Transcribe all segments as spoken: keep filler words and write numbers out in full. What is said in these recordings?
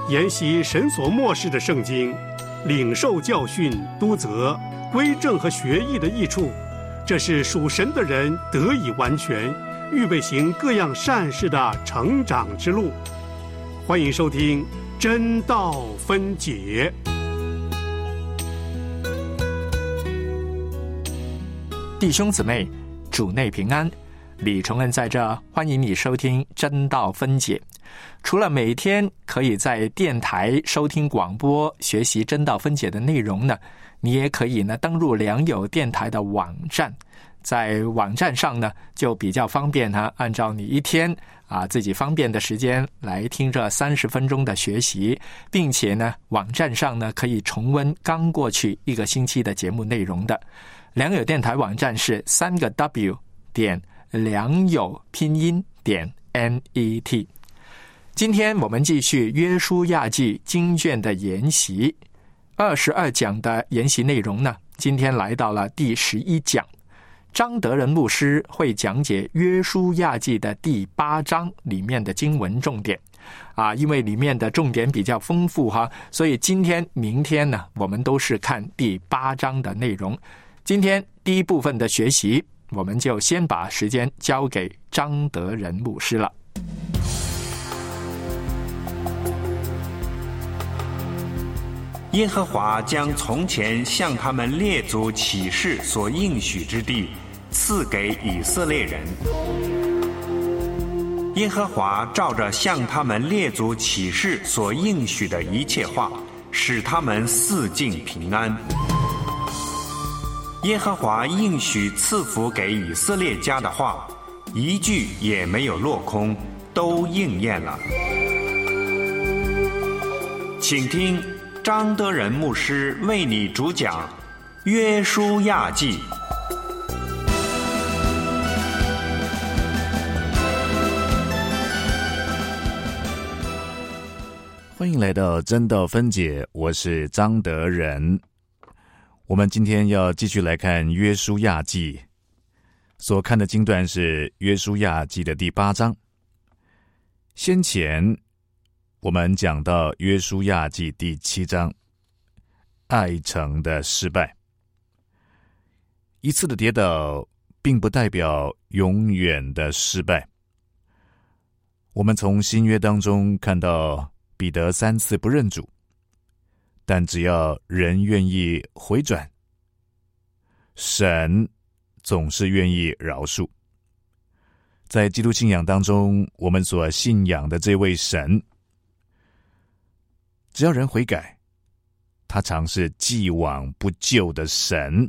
研习神所默示的圣经，领受教训、督责、归正和学艺的益处，这是属神的人得以完全，预备行各样善事的成长之路。欢迎收听真道分解。 弟兄姊妹，主内平安，李崇恩在这，欢迎你收听真道分解。除了每天可以在电台收听广播学习真道分解的内容呢，你也可以呢登入良友电台的网站，在网站上呢就比较方便哈、啊，按照你一天啊自己方便的时间来听这三十分钟的学习，并且呢网站上呢可以重温刚过去一个星期的节目内容的。良友电台网站是三个 W 点良友拼音点 N E T。 今天我们继续约书亚记经卷的研习，二十二讲的研习内容呢，今天来到了第十一讲。张德仁牧师会讲解约书亚记的第八章里面的经文重点啊，因为里面的重点比较丰富哈，所以今天明天呢我们都是看第八章的内容。今天第一部分的学习，我们就先把时间交给张德仁牧师了。 耶和华将从前向他们列祖起誓所应许之地赐给以色列人。耶和华照着向他们列祖起誓所应许的一切话，使他们四境平安。耶和华应许赐福给以色列家的话，一句也没有落空，都应验了。请听张德仁牧师为你主讲约书亚记。 欢迎来到真道分解，我是张德仁。我们今天要继续来看约书亚记，所看的经段是约书亚记的第八章。先前我们讲到约书亚记第七章，爱城的失败。一次的跌倒并不代表永远的失败。我们从新约当中看到彼得三次不认主，但只要人愿意回转，神总是愿意饶恕。在基督信仰当中，我们所信仰的这位神，只要人悔改，他常是既往不咎的神。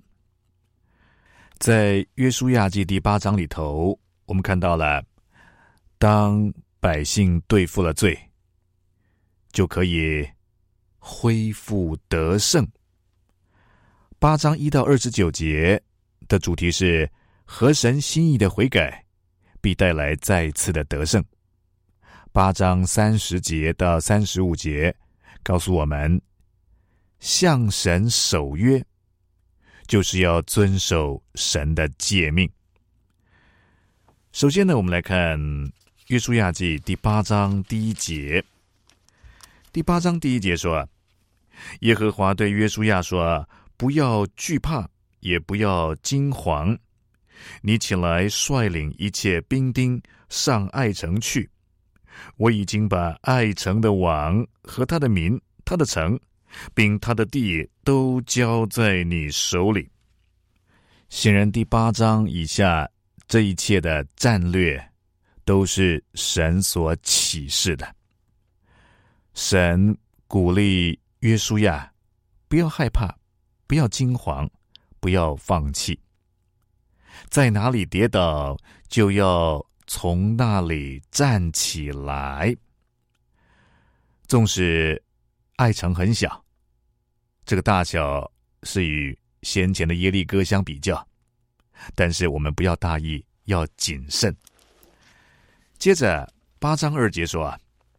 在约书亚记第八章里头，我们看到了当百姓对付了罪，就可以恢复得胜。八章一到二十九节的主题是合神心意的悔改必带来再次的得胜。八章三十节到三十五节告诉我们，向神守约就是要遵守神的诫命。首先呢，我们来看约书亚记第八章第一节。第八章第一节说，耶和华对约书亚说，不要惧怕，也不要惊惶，你起来率领一切兵丁上爱城去，我已经把爱城的王和他的民、他的城并他的地都交在你手里。显然第八章以下这一切的战略都是神所启示的。神鼓励约书亚不要害怕，不要惊惶，不要放弃。在哪里跌倒，就要从那里站起来。纵使爱城很小，这个大小是与先前的耶利哥相比较，但是我们不要大意，要谨慎。接着八章二节说啊，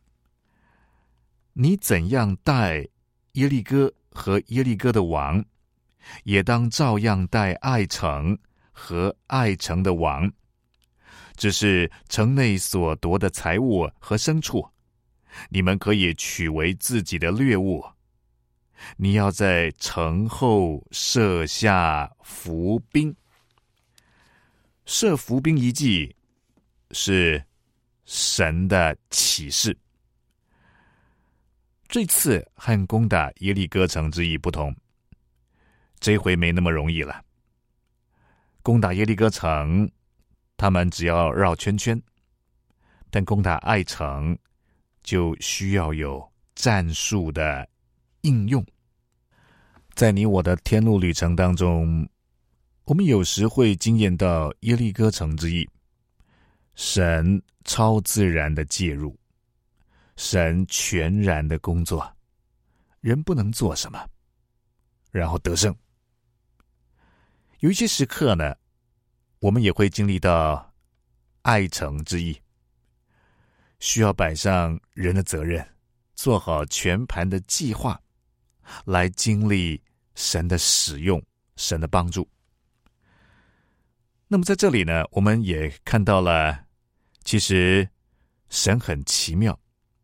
你怎样待耶利哥和耶利哥的王，也当照样待爱城和爱城的王。只是城内所夺的财物和牲畜， 你们可以取为自己的掠物。你要在城后设下伏兵。设伏兵一计是神的启示。这次和攻打耶利哥城之役不同，这回没那么容易了。攻打耶利哥城，他们只要绕圈圈，但攻打爱城就需要有战术的应用。在你我的天路旅程当中，我们有时会经验到耶利哥城之役，神超自然的介入，神全然的工作，人不能做什么，然后得胜。有一些时刻呢，我们也会经历到爱城之役，需要摆上人的责任，做好全盘的计划，来经历神的使用，神的帮助。那么在这里呢，我们也看到了，其实神很奇妙，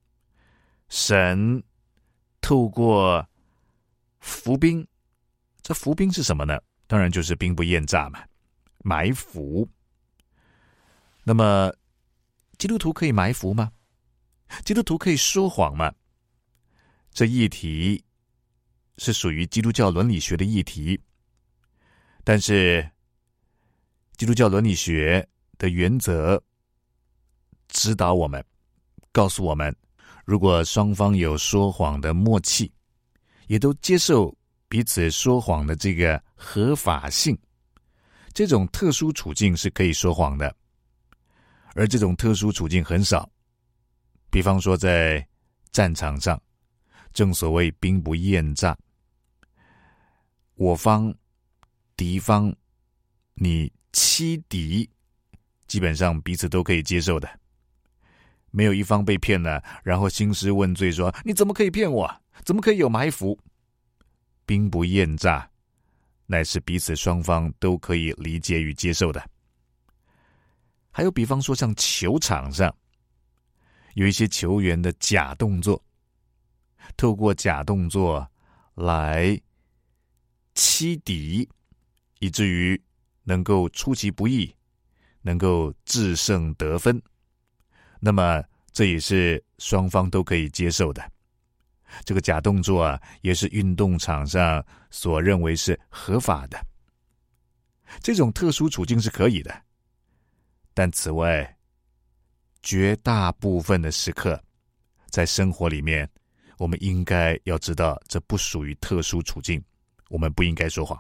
神透过伏兵，这伏兵是什么呢？当然就是兵不厌诈嘛，埋伏。那么基督徒可以埋伏吗？基督徒可以说谎吗？这议题是属于基督教伦理学的议题，但是基督教伦理学的原则指导我们，告诉我们，如果双方有说谎的默契，也都接受彼此说谎的这个合法性，这种特殊处境是可以说谎的。而这种特殊处境很少，比方说在战场上，正所谓兵不厌诈，我方敌方你欺敌，基本上彼此都可以接受的，没有一方被骗了，然后兴师问罪说你怎么可以骗我，怎么可以有埋伏。兵不厌诈乃是彼此双方都可以理解与接受的。还有比方说像球场上有一些球员的假动作，透过假动作来欺敌，以至于能够出其不意，能够制胜得分，那么这也是双方都可以接受的。这个假动作啊，也是运动场上所认为是合法的。这种特殊处境是可以的，但此外，绝大部分的时刻，在生活里面，我们应该要知道，这不属于特殊处境，我们不应该说谎。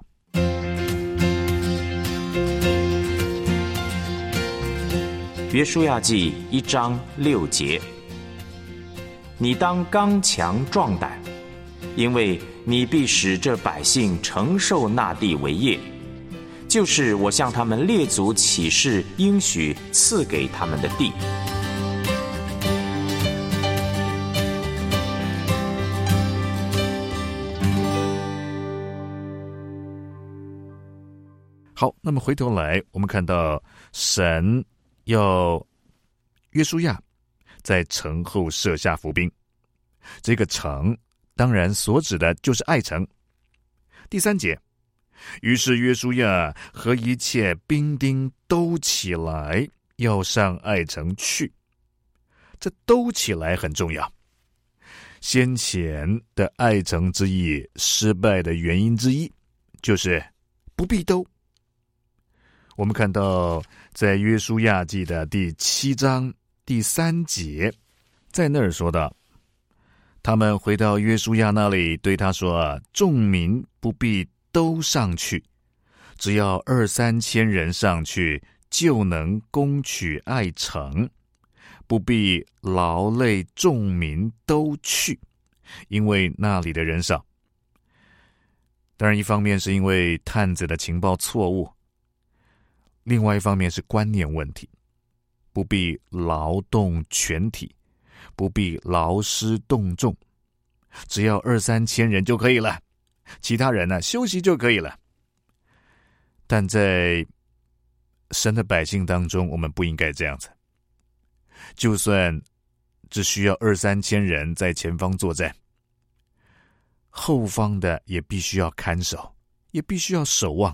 约书亚记一章六节，你当刚强壮胆，因为你必使这百姓承受那地为业，就是我向他们列祖起誓应许赐给他们的地。 好，那么回头来，我们看到神要约书亚在城后设下伏兵，这个城当然所指的就是爱城。第三节，于是约书亚和一切兵丁都起来，要上爱城去。这都起来很重要。先前的爱城之役失败的原因之一，就是不必都。我们看到在约书亚记的第七章第三节，在那儿说到，他们回到约书亚那里，对他说，众民不必都上去，只要二三千人上去，就能攻取爱城，不必劳累众民都去，因为那里的人少。当然一方面是因为探子的情报错误，另外一方面是观念问题，不必劳动全体，不必劳师动众，只要二三千人就可以了，其他人呢休息就可以了。但在神的百姓当中，我们不应该这样子。就算只需要二三千人在前方作战，后方的也必须要看守，也必须要守望。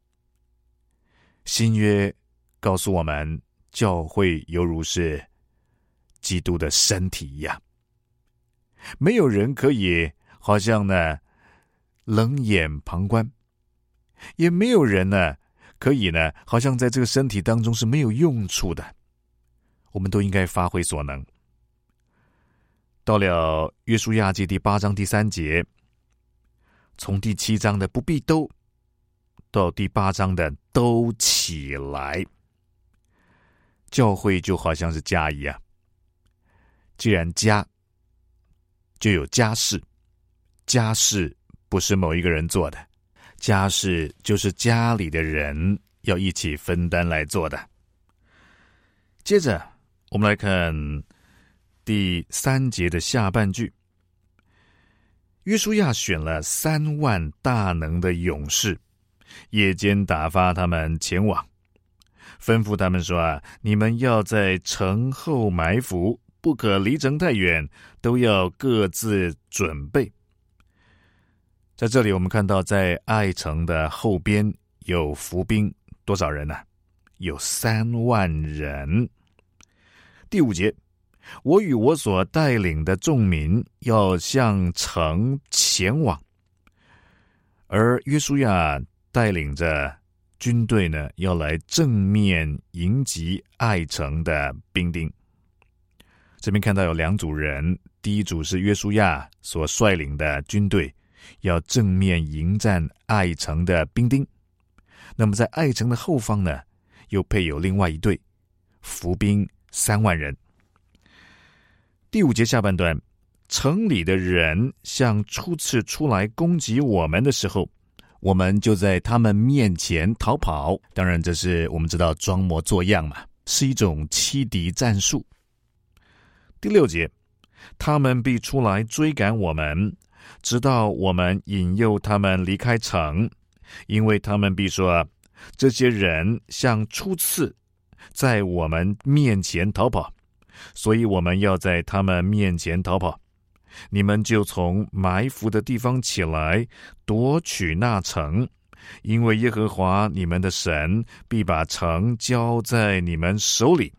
新约告诉我们，教会犹如是基督的身体一样，没有人可以好像呢冷眼旁观，也没有人呢可以呢好像在这个身体当中是没有用处的。我们都应该发挥所能。到了约书亚记第八章第三节，从第七章的不必都到第八章的都起来，教会就好像是家一样。既然家，就有家事，家事不是某一个人做的，家事就是家里的人要一起分担来做的。接着我们来看第三节的下半句，约书亚选了三万大能的勇士，夜间打发他们前往，吩咐他们说啊，你们要在城后埋伏，不可离城太远，都要各自准备。在这里我们看到，在爱城的后边有伏兵，多少人呢、啊？有三万人。第五节，我与我所带领的众民要向城前往，而约书亚带领着军队呢，要来正面迎击爱城的兵丁。这边看到有两组人，第一组是约书亚所率领的军队，要正面迎战爱城的兵丁。那么在爱城的后方呢，又配有另外一队伏兵三万人。第五节下半段，城里的人像初次出来攻击我们的时候，我们就在他们面前逃跑。当然这是我们知道装模作样嘛，是一种欺敌战术。第六节，他们必出来追赶我们，直到我们引诱他们离开城，因为他们必说，这些人像初次在我们面前逃跑，所以我们要在他们面前逃跑。你们就从埋伏的地方起来，夺取那城，因为耶和华你们的神必把城交在你们手里。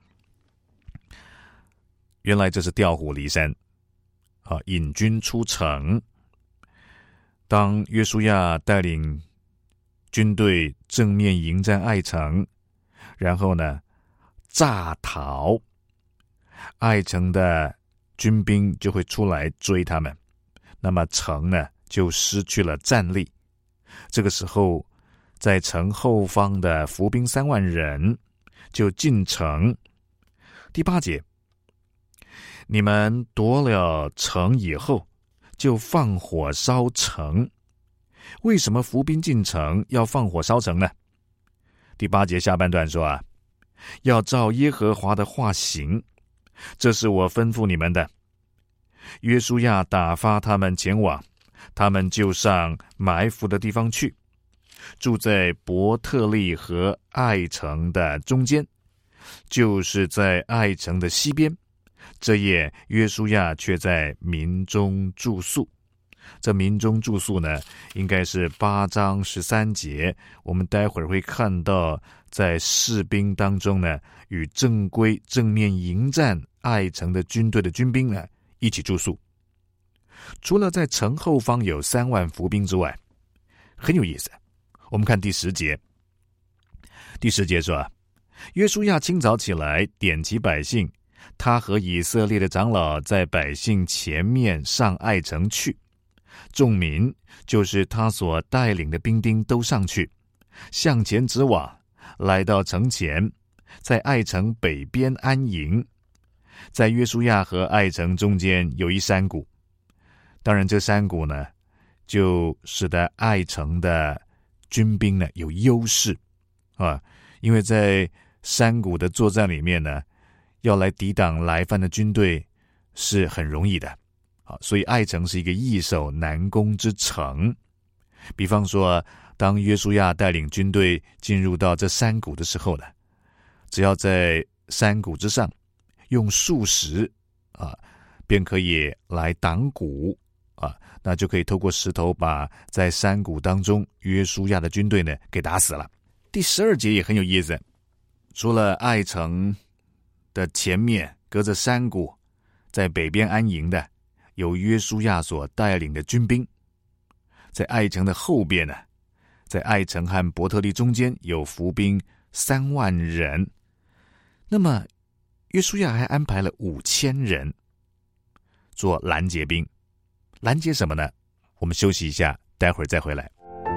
原来这是调虎离山啊，引军出城。当约书亚带领军队正面迎战爱城，然后呢诈逃，爱城的军兵就会出来追他们，那么城呢就失去了战力。这个时候在城后方的伏兵三万人就进城。第八节，你们夺了城以后，就放火烧城。为什么伏兵进城要放火烧城呢？第八节下半段说啊，要照耶和华的话行，这是我吩咐你们的。约书亚打发他们前往，他们就上埋伏的地方去，住在伯特利和爱城的中间，就是在爱城的西边。这夜约书亚却在民中住宿。这民中住宿呢，应该是八章十三节，我们待会儿会看到，在士兵当中呢，与正规正面迎战爱城的军队的军兵呢一起住宿。除了在城后方有三万伏兵之外，很有意思。我们看第十节，第十节说，约书亚清早起来，点齐百姓，他和以色列的长老在百姓前面上爱城去，众民就是他所带领的兵丁都上去，向前直往，来到城前，在爱城北边安营。在约书亚和爱城中间有一山谷，当然这山谷呢，就使得爱城的军兵呢有优势啊，因为在山谷的作战里面呢，要来抵挡来犯的军队是很容易的啊，所以爱城是一个易守难攻之城。比方说，当约书亚带领军队进入到这山谷的时候呢，只要在山谷之上用树石啊，便可以来挡谷啊，那就可以透过石头把在山谷当中约书亚的军队呢给打死了。第十二节也很有意思，除了爱城的前面隔着山谷在北边安营的有约书亚所带领的军兵，在爱城的后边呢，在爱城和伯特利中间有伏兵三万人，那么约书亚还安排了五千人做拦截兵。拦截什么呢？我们休息一下，待会儿再回来。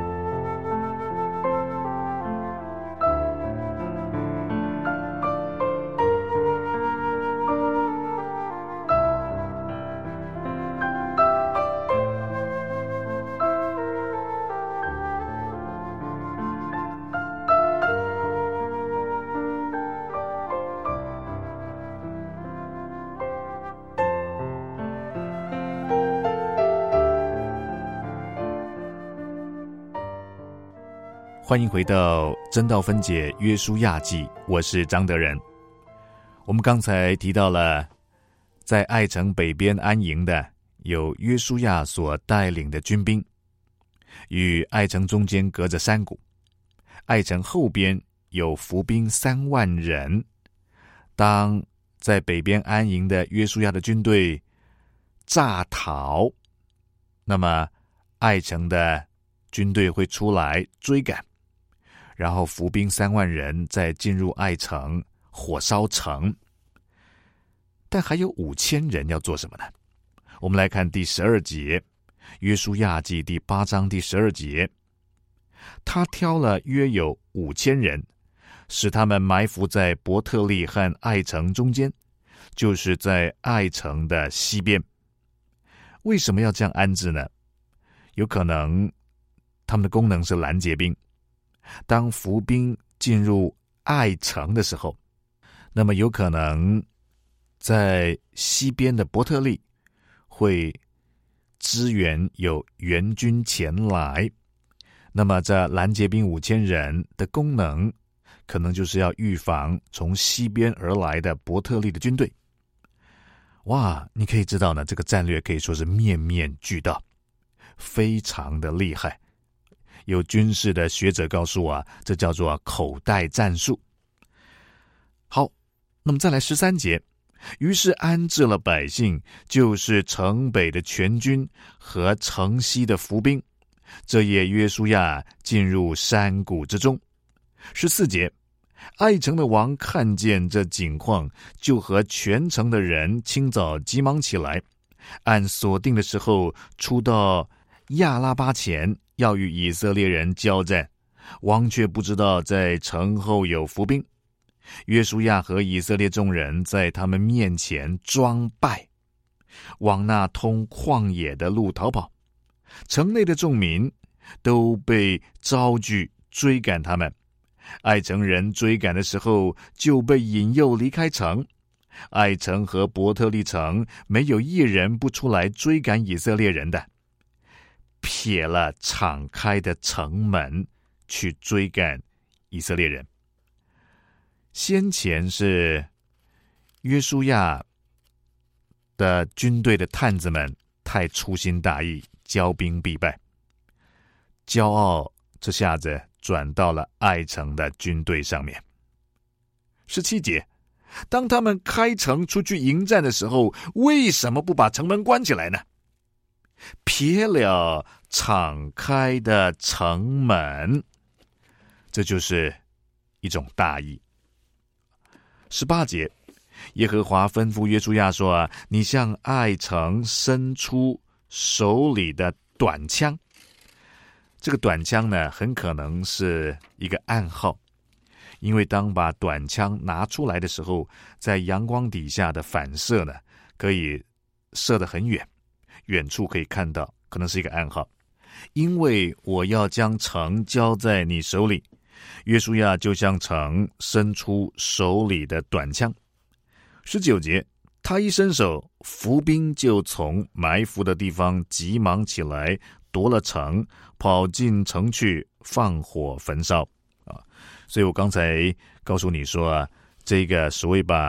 欢迎回到真道分解约书亚记，我是张德仁。我们刚才提到了在爱城北边安营的有约书亚所带领的军兵，与爱城中间隔着山谷，爱城后边有伏兵三万人。当在北边安营的约书亚的军队诈逃，那么爱城的军队会出来追赶，然后伏兵三万人再进入爱城火烧城。但还有五千人要做什么呢？我们来看第十二节，约书亚记第八章第十二节，他挑了约有五千人，使他们埋伏在伯特利和爱城中间，就是在爱城的西边。为什么要这样安置呢？有可能他们的功能是拦截兵，当伏兵进入爱城的时候，那么有可能在西边的伯特利会支援有援军前来，那么这拦截兵五千人的功能可能就是要预防从西边而来的伯特利的军队。哇，你可以知道呢，这个战略可以说是面面俱到，非常的厉害。有军事的学者告诉我啊，这叫做口袋战术。好，那么再来十三节，于是安置了百姓，就是城北的全军和城西的伏兵。这夜约书亚进入山谷之中。十四节，爱城的王看见这景况，就和全城的人清早急忙起来，按所定的时候出到亚拉巴前，要与以色列人交战。王却不知道在城后有伏兵。约书亚和以色列众人在他们面前装败，往那通旷野的路逃跑。城内的众民都被招聚追赶他们。爱城人追赶的时候，就被引诱离开城。爱城和伯特利城没有一人不出来追赶以色列人的，撇了敞开的城门去追赶以色列人。先前是约书亚的军队的探子们太粗心大意，骄兵必败，骄傲这下子转到了爱城的军队上面。十七节，当他们开城出去迎战的时候，为什么不把城门关起来呢？撇了敞开的城门，这就是一种大意。十八节，耶和华吩咐约书亚说啊，你向爱城伸出手里的短枪。这个短枪呢，很可能是一个暗号，因为当把短枪拿出来的时候，在阳光底下的反射呢，可以射得很远，远处可以看到，可能是一个暗号。因为我要将城交在你手里，约书亚就向城伸出手里的短枪。十九节，他一伸手，伏兵就从埋伏的地方急忙起来，夺了城，跑进城去，放火焚烧啊！所以我刚才告诉你说啊，这个所谓把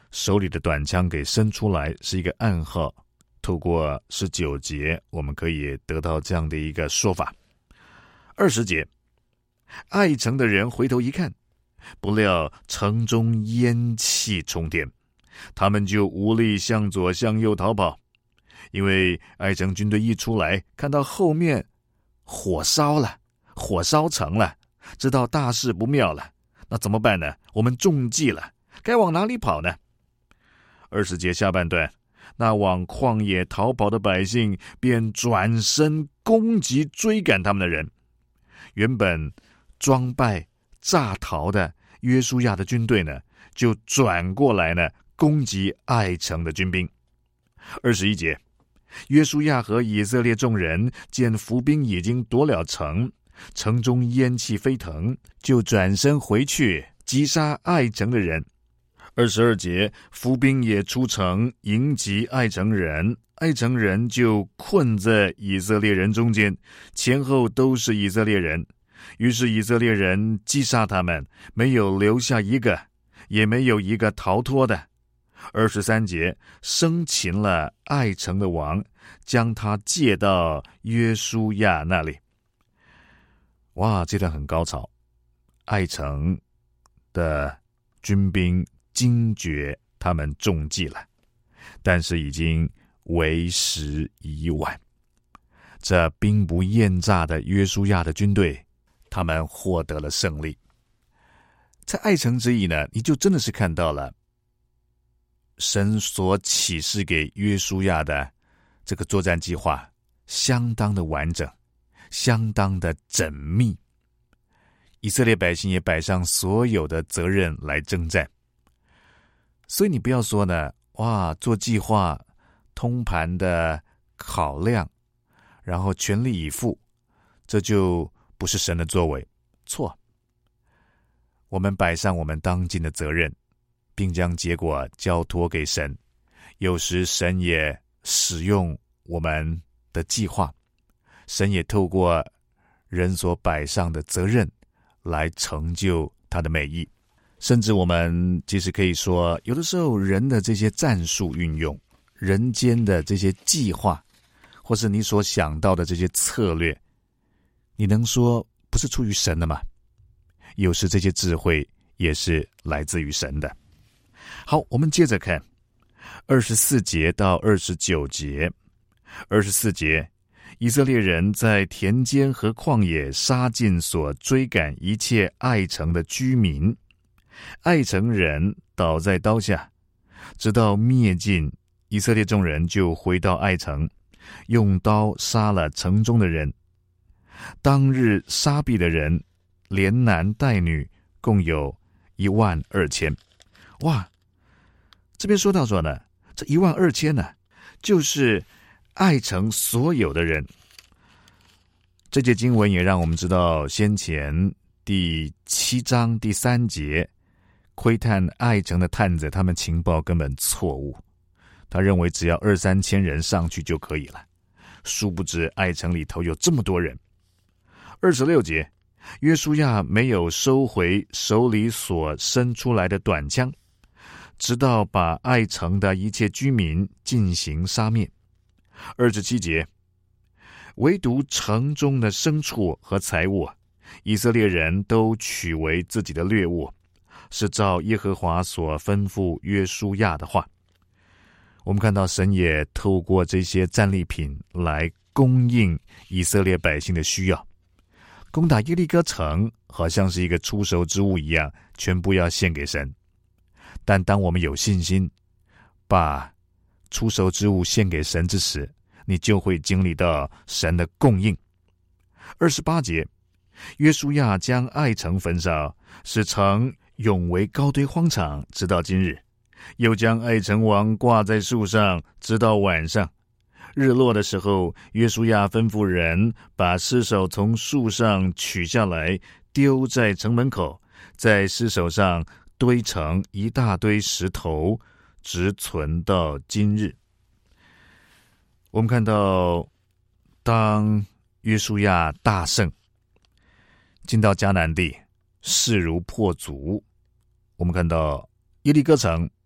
手里的短枪给伸出来，是一个暗号。透过十九节，我们可以得到这样的一个说法。二十节，爱城的人回头一看，不料城中烟气冲天，他们就无力向左向右逃跑，因为爱城军队一出来，看到后面火烧了，火烧城了，知道大事不妙了。那怎么办呢？我们中计了，该往哪里跑呢？二十节下半段，那往旷野逃跑的百姓便转身攻击追赶他们的人。原本装败诈逃的约书亚的军队呢，就转过来呢攻击爱城的军兵。二十一节，约书亚和以色列众人见伏兵已经夺了城，城中烟气飞腾，就转身回去击杀爱城的人。二十二节，伏兵也出城迎击爱城人，爱城人就困在以色列人中间，前后都是以色列人。于是以色列人击杀他们，没有留下一个，也没有一个逃脱的。二十三节，生擒了爱城的王，将他借到约书亚那里。哇，这段很高潮。爱城的军兵惊觉他们中计了，但是已经为时已晚。这兵不厌诈的约书亚的军队，他们获得了胜利。在爱城之役呢，你就真的是看到了神所启示给约书亚的这个作战计划相当的完整，相当的缜密。以色列百姓也摆上所有的责任来征战。所以你不要说呢，哇，做计划通盘的考量，然后全力以赴，这就不是神的作为。错，我们摆上我们当尽的责任，并将结果交托给神。有时神也使用我们的计划，神也透过人所摆上的责任来成就他的美意。甚至我们其实可以说，有的时候人的这些战术运用，人间的这些计划，或是你所想到的这些策略，你能说不是出于神的吗？有时这些智慧也是来自于神的。好，我们接着看二十四节到二十九节。二十四节，以色列人在田间和旷野杀尽所追赶一切爱城的居民，爱城人倒在刀下，直到灭尽。以色列众人就回到爱城，用刀杀了城中的人。当日杀毙的人，连男带女，共有一万二千。哇，这边说到说呢，这一万二千呢，就是爱城所有的人。这节经文也让我们知道，先前第七章第三节，窥探爱城的探子，他们情报根本错误，他认为只要二三千人上去就可以了，殊不知爱城里头有这么多人。二十六节，约书亚没有收回手里所伸出来的短枪，直到把爱城的一切居民进行杀灭。二十七节，唯独城中的牲畜和财物，以色列人都取为自己的掠物，是照耶和华所吩咐约书亚的话。我们看到神也透过这些战利品来供应以色列百姓的需要。攻打耶利哥城好像是一个出手之物一样，全部要献给神。但当我们有信心把出手之物献给神之时，你就会经历到神的供应。二十八节，约书亚将爱城焚烧，使城永为高堆荒场，直到今日。又将爱城王挂在树上，直到晚上。日落的时候，约书亚吩咐人把尸首从树上取下来，丢在城门口，在尸首上堆成一大堆石头，直存到今日。我们看到，当约书亚大胜，进到迦南地，势如破竹。我们看到耶利哥城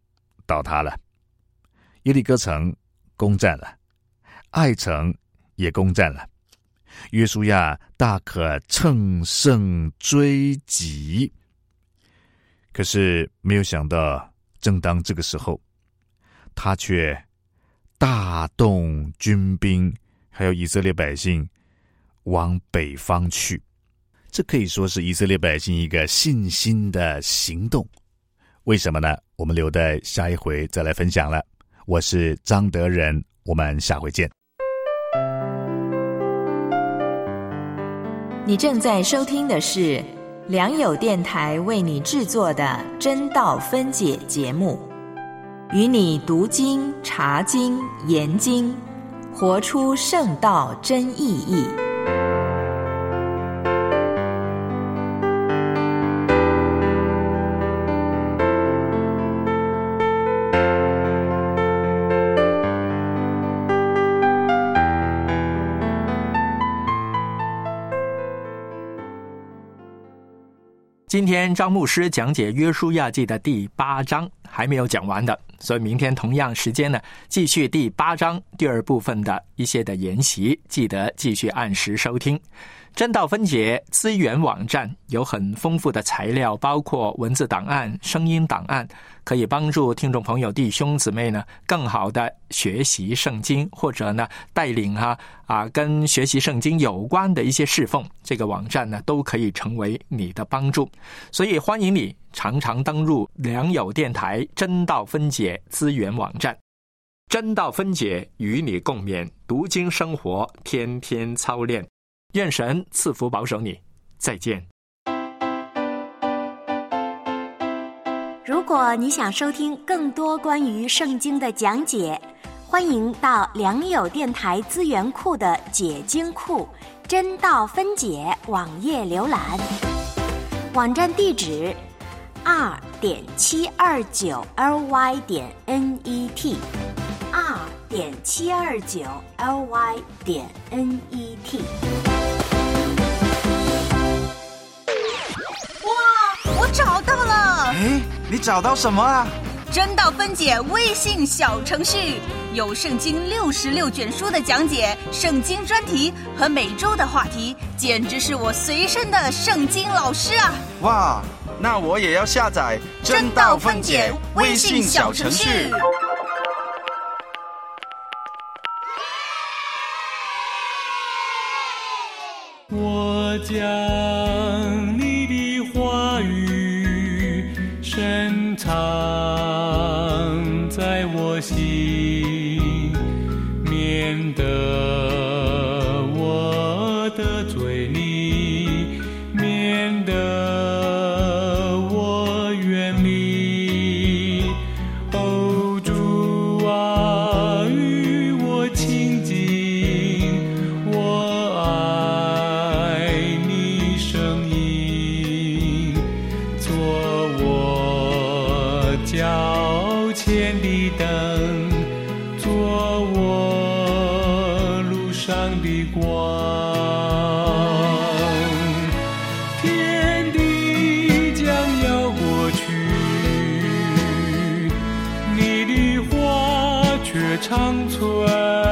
倒塌了，耶利哥城攻占了，爱城也攻占了，约书亚大可乘胜追击。可是没有想到，正当这个时候，他却大动军兵，还有以色列百姓往北方去。这可以说是以色列百姓一个信心的行动。为什么呢？我们留待下一回再来分享了。我是张德仁，我们下回见。 你正在收听的是良友电台为你制作的真道分解节目，与你读经、查经、研经，活出圣道真意义。 今天张牧师讲解约书亚记的第八章还没有讲完的，所以明天同样时间呢，继续第八章第二部分的一些的研习，记得继续按时收听。真道分解资源网站有很丰富的材料，包括文字档案、声音档案，可以帮助听众朋友弟兄姊妹呢更好的学习圣经，或者呢带领哈啊跟学习圣经有关的一些侍奉，这个网站呢都可以成为你的帮助。所以欢迎你常常登入良友电台真道分解资源网站。真道分解与你共勉，读经生活，天天操练。愿神赐福保守你，再见。 如果你想收听更多关于圣经的讲解，欢迎到良友电台资源库的解经库真道分解网页浏览，网站地址 二点七二九 L Y 点 N E T 二点七二九 L Y 点 N E T。 我找到了！ 哎，你找到什么啊？ 真道分解微信小程序，有圣经六十六卷书的讲解、圣经专题和每周的话题，简直是我随身的圣经老师啊！ 哇，那我也要下载真道分解微信小程序。 我将你的话语深藏在我心，免得我得罪你，免得我远离。哦，主啊，与我亲近，我爱你声音，做我脚前的灯，做我路上的光。天地将要过去，你的话却长存。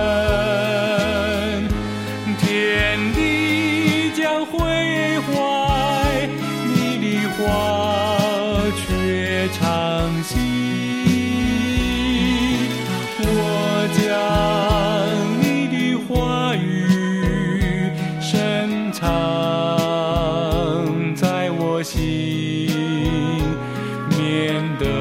天地将毁坏，你的话却长新。我将你的话语深藏在我心，免得